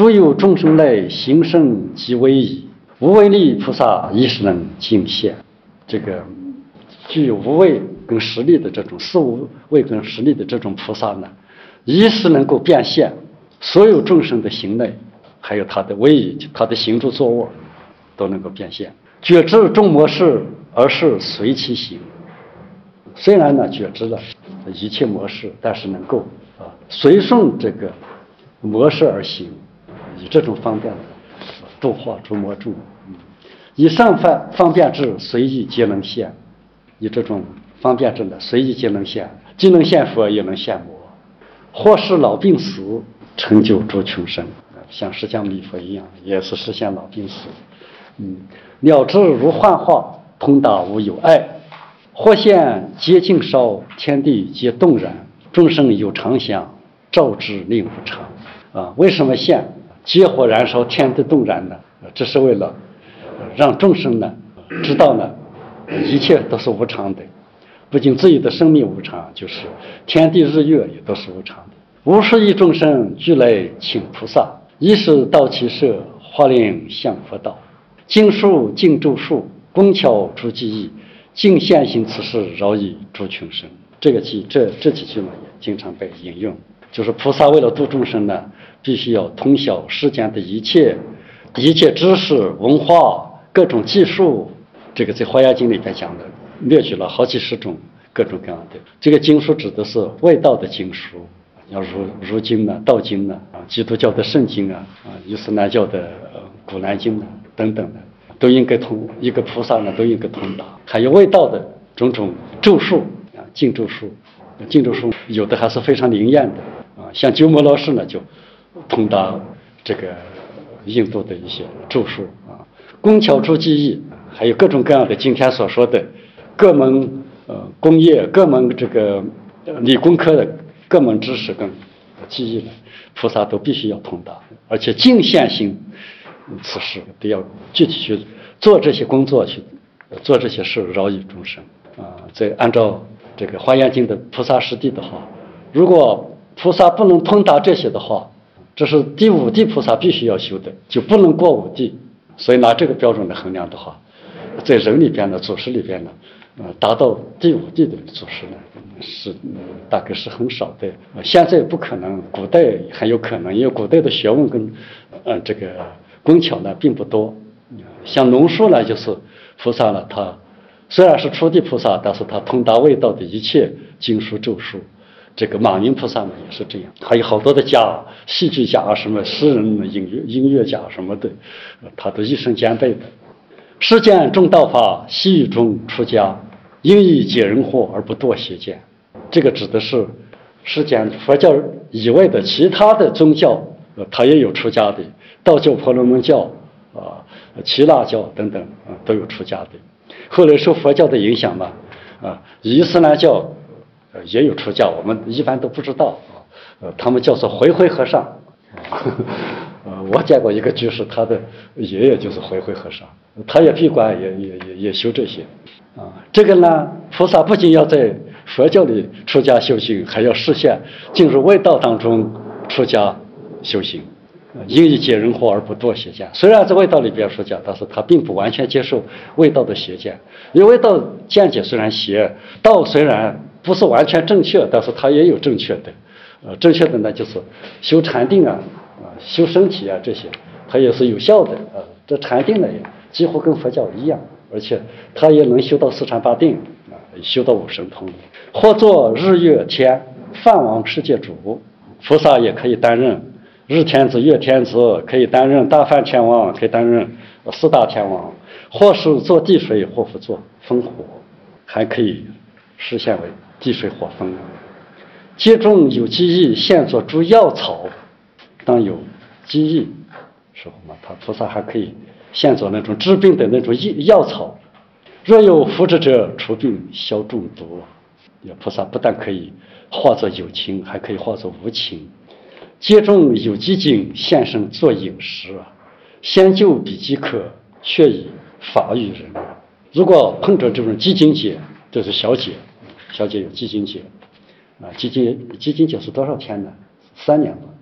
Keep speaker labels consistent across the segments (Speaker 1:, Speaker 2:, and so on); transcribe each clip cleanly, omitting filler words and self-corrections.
Speaker 1: 诸有众生类，行胜即为矣。无为力菩萨亦是能尽现。这个具有无畏跟实力的这种四无畏跟实力的这种菩萨呢，一是能够变现所有众生的行类，还有他的威仪，他的行住坐卧都能够变现。觉知众模式，而是随其行。虽然呢觉知了一切模式，但是能够随顺这个模式而行，以这种方便的度化诸魔众。以上方便智随意皆能现，以这种方便智呢随意皆能现，既能现佛也能现魔，或是老病死，成就诸穷生。像释迦牟尼佛一样，也是实现老病死。了知如幻化，通达无有碍。或现皆尽烧，天地皆动然，众生有常想，照之令无常。为什么现皆火燃烧，天地动然呢？这是为了让众生呢知道呢，一切都是无常的，不仅自己的生命无常，就是天地日月也都是无常的。无数亿众生俱来请菩萨，一是道其舍，化令向佛道。经书尽咒术，工巧诸技艺，尽现行此事，饶以诸穷生。这几句呢也经常被引用，就是菩萨为了度众生呢，必须要通晓世间的一切知识、文化、各种技术。这个在《华严经》里边讲的，列举了好几十种各种各样的。这个经书指的是外道的经书，要如经呢、道经呢、基督教的圣经啊、伊斯兰教的古兰经呢等等的，都应该一个菩萨呢都应该通达。还有外道的种种咒术禁咒术有的还是非常灵验的像鸠摩罗什呢就通达这个印度的一些咒术工巧诸技艺，还有各种各样的今天所说的各门工业、各门这个理工科的各门知识跟技艺呢，菩萨都必须要通达，而且尽现行此事，得要具体去做这些工作，去做这些事，饶以众生再按照这个《华严经》的菩萨实地的话，如果菩萨不能通达这些的话，这是第五地菩萨必须要修的，就不能过五地。所以拿这个标准来衡量的话，在人里边呢，祖师里边呢，达到第五地的祖师呢，是大概是很少的。现在不可能，古代很有可能，因为古代的学问跟这个工巧呢并不多。像龙树呢，就是菩萨呢，他虽然是初地菩萨，但是他通达外道的一切经书咒术。这个马云菩萨呢也是这样，还有好多的家，戏剧家什么诗人、音乐家什么的，他都一生兼备的。世间众道法，悉于中出家，应以解人惑而不堕邪见。这个指的是世间佛教以外的其他的宗教，他也有出家的，道教、婆罗门教耆那教等等都有出家的。后来受佛教的影响嘛，伊斯兰教也有出家，我们一般都不知道他们叫做回回和尚我见过一个居士，他的爷爷就是回回和尚，他也闭关也修这些这个呢，菩萨不仅要在佛教里出家修行，还要实现进入外道当中出家修行，应以解人惑而不堕邪见。虽然在外道里边出家，但是他并不完全接受外道的邪见，因为外道见解虽然邪，道虽然不是完全正确，但是它也有正确的正确的呢就是修禅定修身体这些，它也是有效的这禅定呢也几乎跟佛教一样，而且它也能修到四禅八定修到五神通。或做日月天梵王世界主，菩萨也可以担任日天子、月天子，可以担任大梵天王，可以担任四大天王，或是做地水，或是做风火，还可以实现为地水火风。皆中有机意，现作诸药草，当有机意时候嘛，他菩萨还可以现作那种治病的那种药草。若有福祉者，除病消中毒。菩萨不但可以化作有情，还可以化作无情。皆中有机境，现身作饮食先就彼饥渴，却以法与人。如果碰着这种基经解，这是小解有基经解基经解是多少天呢？3年吧，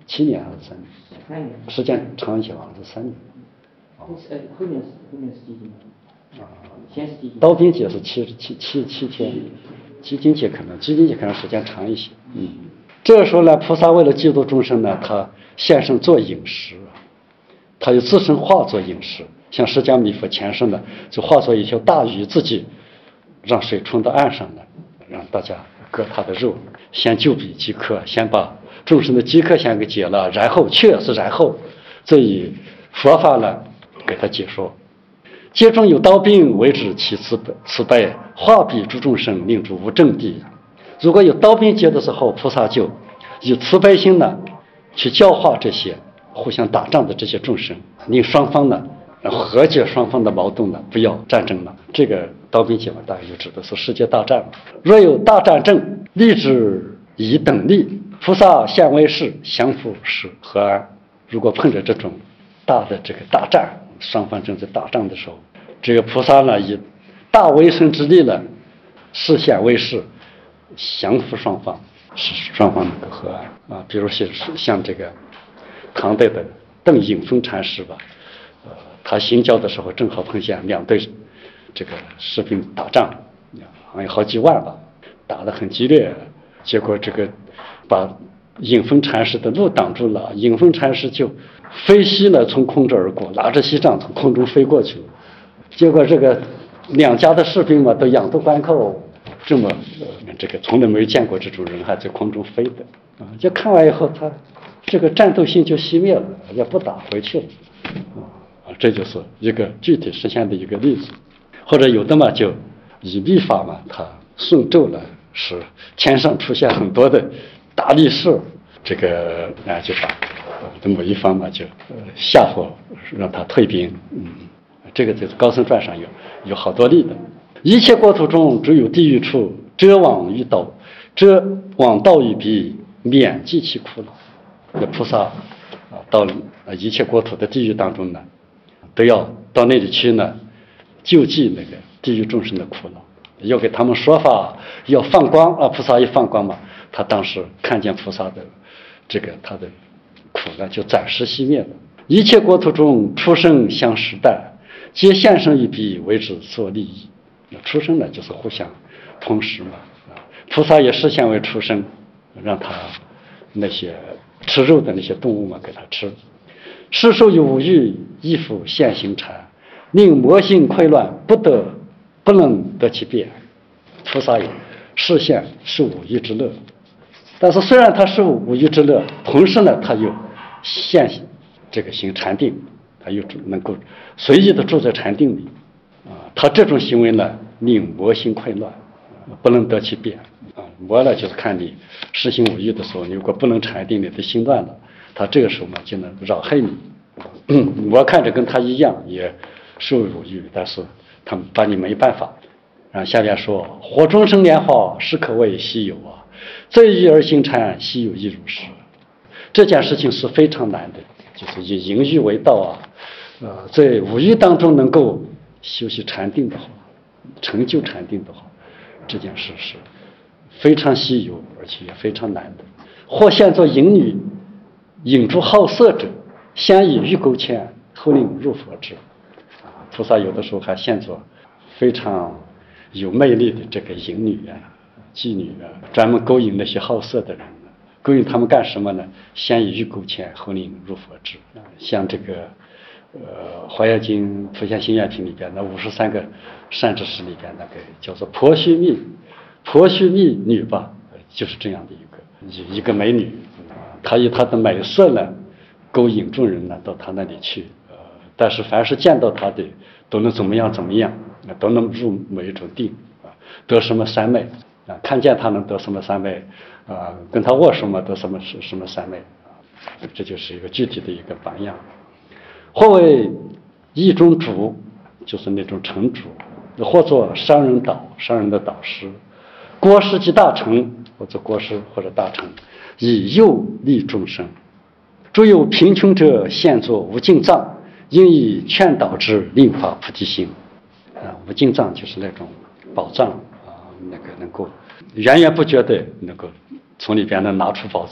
Speaker 1: 7年还是3年
Speaker 2: ？3年。
Speaker 1: 时间长一些好像是3年。
Speaker 2: 后面是几天？先是几天？
Speaker 1: 刀兵节是7天，基金节可能时间长一些。这个时候呢，菩萨为了救度众生呢，他现身做饮食，他就自身化作饮食，像释迦牟尼佛前身呢，就化作一条大鱼，自己让水冲到岸上来，让大家割他的肉，先救彼饥渴，先把众生的饥渴先给解了，然后这以佛法呢给他解说。皆中有刀兵，为之其慈悲，化彼诸众生，令诸无正地。如果有刀兵劫的时候，菩萨就以慈悲心呢，去教化这些互相打仗的这些众生，令双方呢和解双方的矛盾呢，不要战争了。这个刀兵劫嘛，大概就指的是世界大战了。若有大战争，立之以等力，菩萨现为是，降伏是何安？如果碰着这种大的这个大战，双方正在打仗的时候，这个菩萨呢以大威神之力呢，示现为是，降服双方，使双方能够和安啊。比如像这个唐代的邓颖峰禅师吧，他行教的时候正好碰见2队这个士兵打仗，好像有好几万吧，打得很激烈，结果这个把颖峰禅师的路挡住了，颖峰禅师就飞膝呢从空中而过，拿着锡杖从空中飞过去了。结果这个2家的士兵嘛都仰头观看，这么这个从来没有见过这种人还在空中飞的啊！就看完以后，他这个战斗性就熄灭了，也不打回去了啊！这就是一个具体实现的一个例子。或者有的嘛就以密法嘛，他顺咒了，使天上出现很多的大力士，这个就把某一方嘛就吓唬，让他退兵。这个就是高僧传上有好多例的。一切国土中只有地狱处，遮往道于彼，免济其苦恼。那菩萨到一切国土的地狱当中呢，都要到那里去呢，救济那个地狱众生的苦恼，要给他们说法，要放光啊！菩萨一放光嘛，他当时看见菩萨的这个他的苦呢，就暂时熄灭了。一切国土中出生相时代，皆现身于彼，为之所利益。出生呢，就是互相同时嘛。菩萨也示现为出生，让他那些吃肉的那些动物嘛给他吃。世受有五欲，亦复现行禅，令魔性溃乱，不能得其变。菩萨也示现受五欲之乐，但是虽然他受五欲之乐，同时呢，他又现这个行禅定，他又能够随意的住在禅定里他这种行为呢，令魔性溃乱，不能得其变魔呢，就是看你实行五欲的时候，你如果不能禅定，你的心乱了，他这个时候嘛就能扰害你。魔看着跟他一样，也受五欲，但是他们把你没办法。然后下面说：火中生莲花，实可谓稀有罪欲而行禅，稀有亦如是。这件事情是非常难的，就是以淫欲为道在五欲当中能够修习禅定的话，成就禅定的话，这件事是非常稀有，而且也非常难的。或现作淫女，引出好色者，先以欲勾牵，后令入佛智。菩萨有的时候还现作非常有魅力的这个淫女妓女专门勾引那些好色的人勾引他们干什么呢？先以欲勾牵，后令入佛智。像这个华严经普贤行愿品里边那53个善知识里边那个叫做婆须密女吧，就是这样的一个美女，她以她的美色呢勾引众人呢到她那里去，但是凡是见到她的都能怎么样，都能入某一种定得什么三昧看见她能得什么三昧跟她握手嘛得什么三昧这就是一个具体的一个榜样。或为一中主，就是那种城主，或做商人的导师，国师及大臣，或者国师或者大臣，以诱利众生。诸有贫穷者，现作无尽藏，应以劝导之，令发菩提心。无尽藏就是那种宝藏那个能够源源不绝的能够从里边能拿出宝藏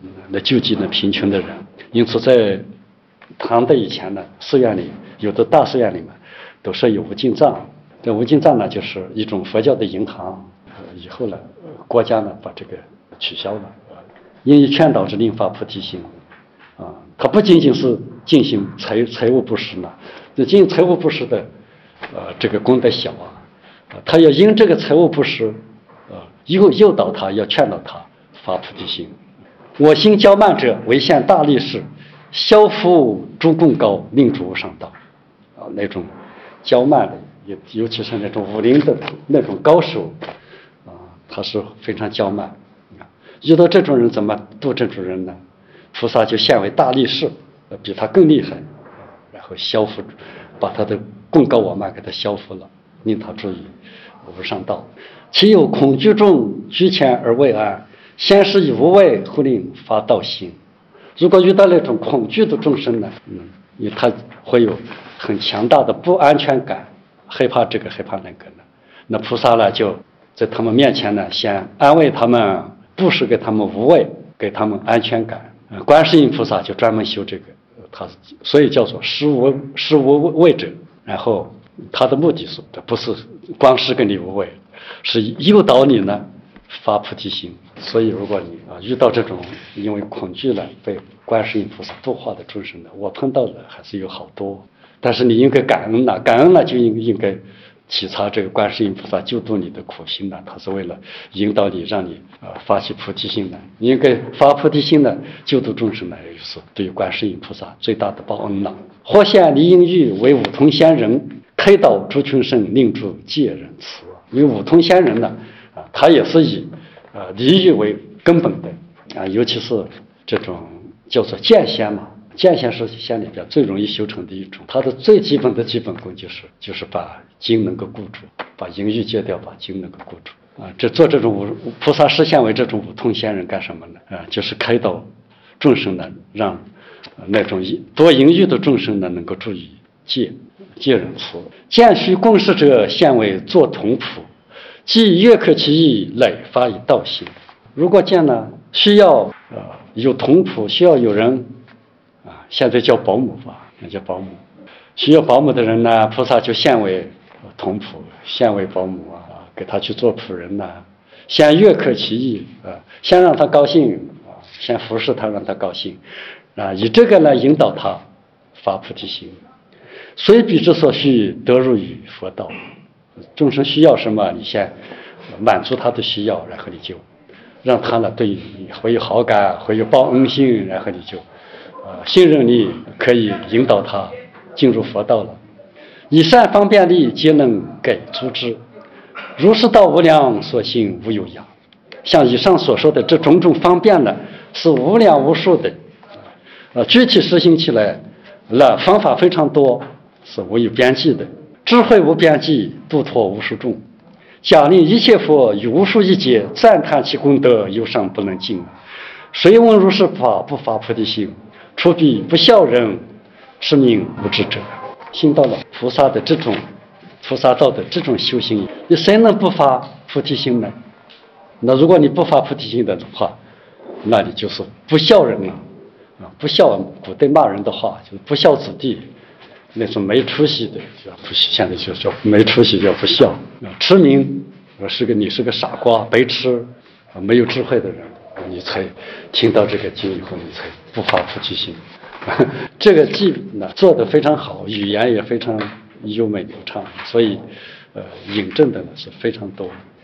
Speaker 1: 来救济那贫穷的人。因此，在唐代以前呢，寺院里有的大寺院里面都设有无尽藏。这无尽藏呢，就是一种佛教的银行。以后呢，国家呢把这个取消了。因以劝导之令发菩提心啊，它不仅仅是进行财务布施呢，这进行财务布施的这个功德小他要因这个财务布施诱导他，要劝导他发菩提心。我心骄慢者，为现大力士，消福诸贡高，令诸无上道那种骄慢的，尤其是那种武林的那种高手他是非常骄慢。遇到这种人怎么度这种人呢？菩萨就现为大力士，比他更厉害，然后消福，把他的贡高我慢给他消福了，令他注意无上道。其有恐惧众居前而未安，先是以无畏，后令发道心。如果遇到那种恐惧的众生呢，他会有很强大的不安全感，害怕这个害怕那个呢，那菩萨呢就在他们面前呢，先安慰他们，布施给他们无畏，给他们安全感。观世音菩萨就专门修这个，他所以叫做施无畏者。然后他的目的是不是光施给你无畏，是诱导你呢发菩提心。所以如果你遇到这种因为恐惧了被观世音菩萨度化的众生呢，我碰到的还是有好多。但是你应该感恩了，感恩了就应该体察这个观世音菩萨救度你的苦心呢，他是为了引导你，让你发起菩提心呢。你应该发菩提心呢，救度众生呢，也就是对于观世音菩萨最大的报恩了。或现离因喻为五通仙人，开导诸群生，令诸戒人慈。因为五通仙人呢，他也是以离欲为根本的尤其是这种叫做见仙嘛。见仙是仙里边最容易修成的一种，它的最基本的基本功就是把经能够固住，把淫欲戒掉，把经能够固住这做这种菩萨示现为这种五通仙人干什么呢？就是开导众生呢，让那种多淫欲的众生呢能够注意戒人慈。见须共事者，现为作童仆，即悦客其意，累发以道心。如果见呢需要有童仆，需要有人现在叫保姆吧，那叫保姆。需要保姆的人呢，菩萨就现为童仆，现为保姆给他去做仆人先悦客其意先让他高兴先服侍他，让他高兴以这个来引导他发菩提心。随彼之所需，得入于佛道。众生需要什么，你先满足他的需要，然后你就让他呢对你会有好感，会有报恩心，然后你就信任你，可以引导他进入佛道了。以善方便力，皆能给足之。如是道无量，所行无有涯。像以上所说的这种种方便呢，是无量无数的具体实行起来方法非常多，是无有边际的。智慧无边际，度脱无数众。假令一切佛与无数亿劫，赞叹其功德，忧伤不能尽。谁闻如是法，不发菩提心，除彼不孝人，是名无智者。信到了菩萨的这种菩萨道的这种修行，你谁能不发菩提心呢？那如果你不发菩提心的话，那你就是不孝人了不孝，古代骂人的话就是不孝子弟，那种没出息的叫不孝，现在就叫没出息叫不孝。痴名你是个傻瓜白痴没有智慧的人，你才听到这个经以后，你才不发菩提心。这个记呢做得非常好，语言也非常优美流畅，所以引证的呢是非常多。